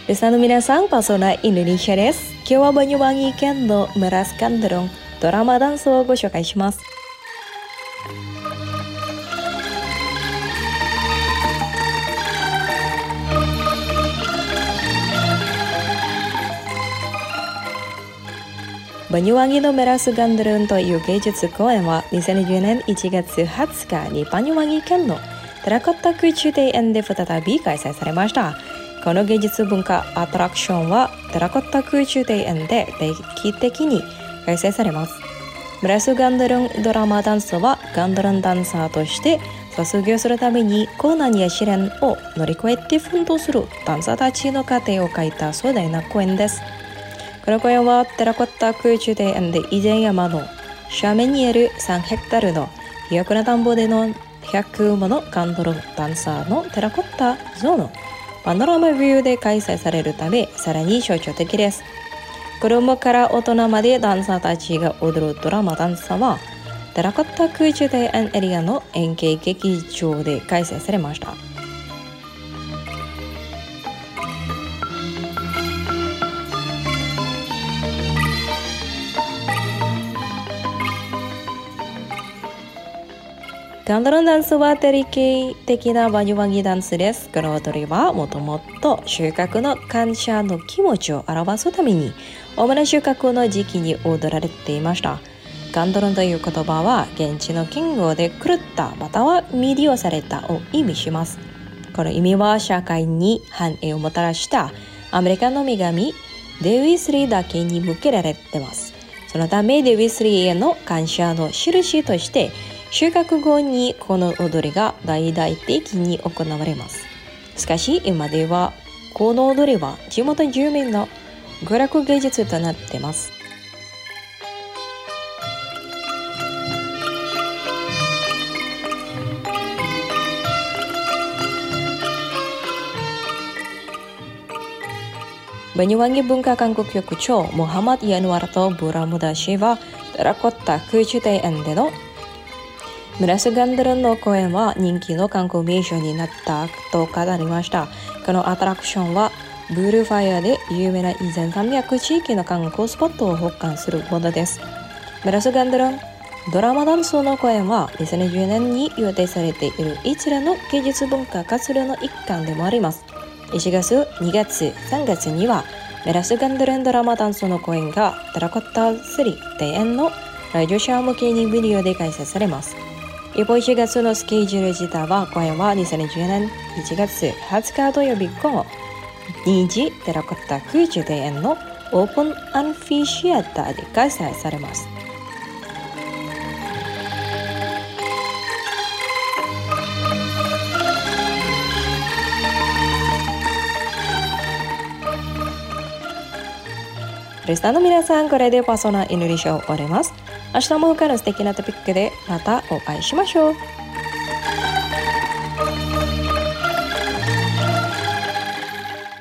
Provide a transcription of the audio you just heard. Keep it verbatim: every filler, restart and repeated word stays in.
リスナーの皆さん、パーソナインドネシアです。今日はバニュワンギ県のメラスガンドロンドラマダンスをご紹介します。バニュワンギのメラスガンドロンという芸術公演はにせんにじゅうねんいちがつはつかにバニュワンギ県のテラコッタ空中庭園で再び開催されました。この芸術文化アトラクションはテラコッタ空中庭園で定期的に開催されます。メラスガンドロンドラマダンスはガンドロンダンサーとして卒業するために困難や試練を乗り越えて奮闘するダンサーたちの過程を描いた壮大な公演です。この公演はテラコッタ空中庭園で以前山の斜面にあるさんヘクタールの肥沃な田んぼでのひゃくものガンドロンダンサーのテラコッタ像のパノラマビューで開催されるためさらに象徴的です。子供から大人までダンサーたちが踊るドラマダンサーはテラコッタ空中庭園エリアの円形劇場で開催されました。ガンドロンダンスは典型的なバニュワンギダンスです。この踊りはもともと収穫の感謝の気持ちを表すために主な収穫の時期に踊られていました。ガンドロンという言葉は現地の言語で狂ったまたは魅了されたを意味します。この意味は社会に繁栄をもたらしたアメリカの女神デウィスリーだけに向けられています。そのためデウィスリーへの感謝の印として収穫後にこの踊りが大々的に行われます。しかし今ではこの踊りは地元住民の娯楽芸術となっています。バニュワンギ文化観光局長モハマド・ヤヌワラト・ブラムダ氏はテラコッタ空中庭園でのメラスガンドロンの公園は人気の観光名所になったと語りました。このアトラクションはブルーファイアで有名な以前さんびゃく地域の観光スポットを保管するものです。メラスガンドロンドラマダンスの公演はにせんにじゅうねんに予定されている一連の芸術文化活動の一環でもあります。いちがつ、にがつ、さんがつにはメラスガンドロンドラマダンスの公演がテラコッタスリー庭園の来場者向けにビデオで開催されます。一方いちがつのスケジュール自体は公演はにせんにじゅうねんいちがつはつか土曜日午後にじテラコッタ空中庭園のオープンアンフィシアターで開催されます。リスナーの皆さん、これでパーソナインドネシアを終わります。明日も他の素敵なトピックでまたお会いしましょう。